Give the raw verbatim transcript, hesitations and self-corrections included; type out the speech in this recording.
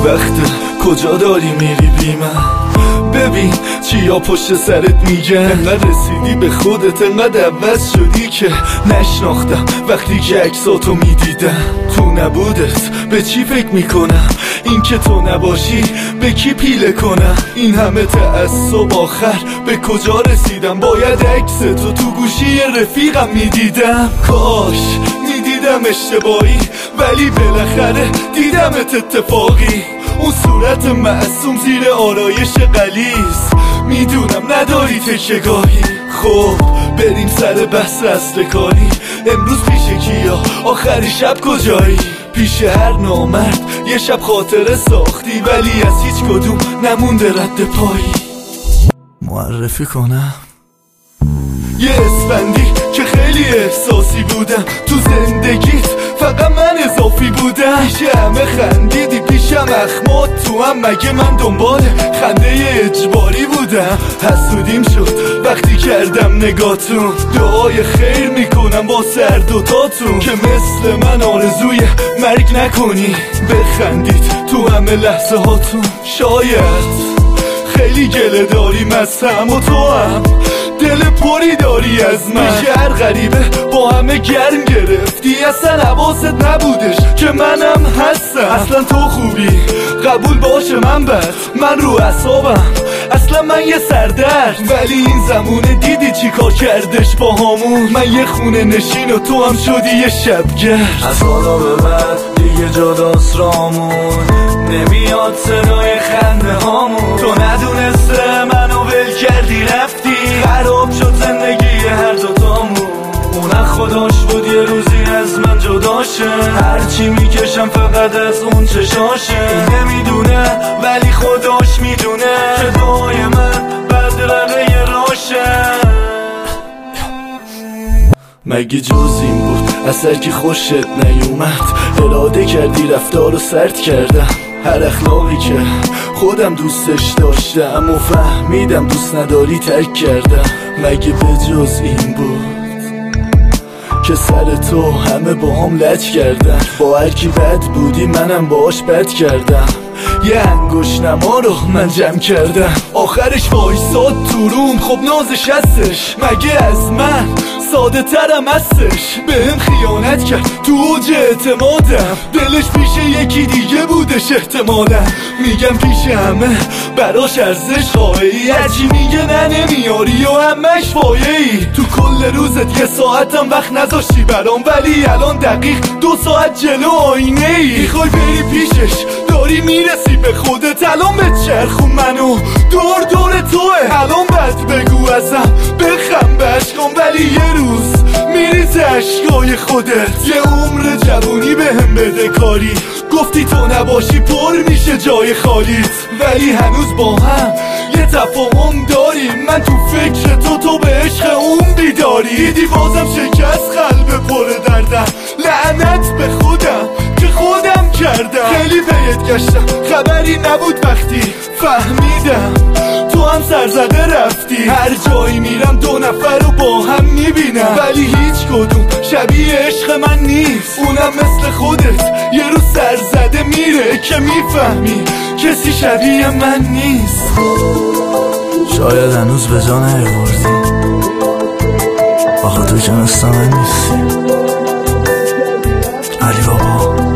وقته کجا داری میری بی من؟ ببین چیا پشت سرت میگن، انقدر رسیدی به خودت، انقدر عوض شدی که نشناختم وقتی که عکساتو میدیدم. تو نبودت به چی فکر میکنم؟ این که تو نباشی به کی پیله کنم؟ این همه تعصب آخر به کجا رسیدم؟ باید عکستو تو گوشی رفیقم میدیدم. کاش میدیدم اشتباهی ولی بالاخره دیدمت اتفاقی. اون صورت معصوم زیر آرایش غلیظ، میدونم نداری تکیه‌گاهی. خب بریم سر بحث اصل کاری. امروز پیش کیا؟ آخر شب کجایی؟ پیش هر نامرد یه شب خاطره ساختی ولی از هیچ کدوم نمونده رد پایی. معرفی کنم یه اسفندی که خیلی احساسی بودم تو زندگیت، فقط من اضافی بودم. پیش همه خندیدی، پیشم اخمات تو هم، مگه من دنبال خنده اجباری بودم؟ حسودیم شد وقتی کردم نگاتون، دعای خیر میکنم با سر دوتاتون که مثل من آرزوی مرگ نکنی. بخندید تو همه لحظه هاتون. شاید خیلی گله داریم از هم و تو هم دل پری داری از من. شهر غریبه با همه گرم گرفتی، اصلا حواست نبودش که منم هستم. اصلا تو خوبی قبول باشه من بد، من رو اعصابم اصلا من یه سردرد. ولی این زمونه دیدی چی کار کردش با همون؟ من یه خونه نشین و تو هم شدی یه شبگرد. از حالا به بعد دیگه جداست رامون، نمیاد صدای خنده هامون. تو ندونسته منو ول کردی رفتی، خراب شد زندگی هر دوتامون. اون خداش بود یه روزی از من جداشه، هرچی میکشم فقط از اون چشاشه. نمیدونه ولی خداش میدونه که دعای من بدرقه راشه. مگه جز این بود اثر که خوشت نیومد؟ اراده کردی رفتار رو سرد کردم، هر اخلاقی که خودم دوستش داشتم و فهمیدم دوست نداری ترک کردم. مگه به جز این بود که سر تو همه با هم لج کردن؟ با هر کی بد بودی منم باش بد کردم. یه انگوش نما رو من جمع کردم، آخرش وایساد تو روم. خب نازش هستش مگه از من ساده ترم هستش؟ بهم خیانت کرد تو اوج اعتمادم، دلش پیش یکی دیگه بودش احتمالا. میگم پیش همه براش ارزش قائلی، هرچی میگه نه نمیاری و همش فایه‌ای. تو کل روزت یه ساعتم وقت نذاشتی برام، ولی الان دقیق دو ساعت جلو آینه ای. میخوای بری پیشش داری میرسی به خودت، الان به چرخون منو دور دور توه. الان بد بگو ازم بخم به عشقام، ولی یه روز میریزه عشقای خودت. یه عمر جوونی بهم بده کاری، گفتی تو نباشی پر میشه جای خالیت، ولی هنوز با هم یه تفاهم داریم. من تو فکر تو، تو به عشق اون بیداری. دیدی بازم شکست قلب پر دردم، لعنت به خودم که خودم کردم. خیلی بهت گشتم خبری نبود وقتی فهمیدم تو هم سرزده رفتی. هر جایی میرم دو نفر رو با هم میبینم، ولی هیچ کدوم شبیه عشق من نیست. اونم مثل خودت یه روز سرزده میره که میفهمی کسی شبیه من نیست. شاید هنوز به جا نیاوردی، آخه تو که مثل من نیستی. علی بابا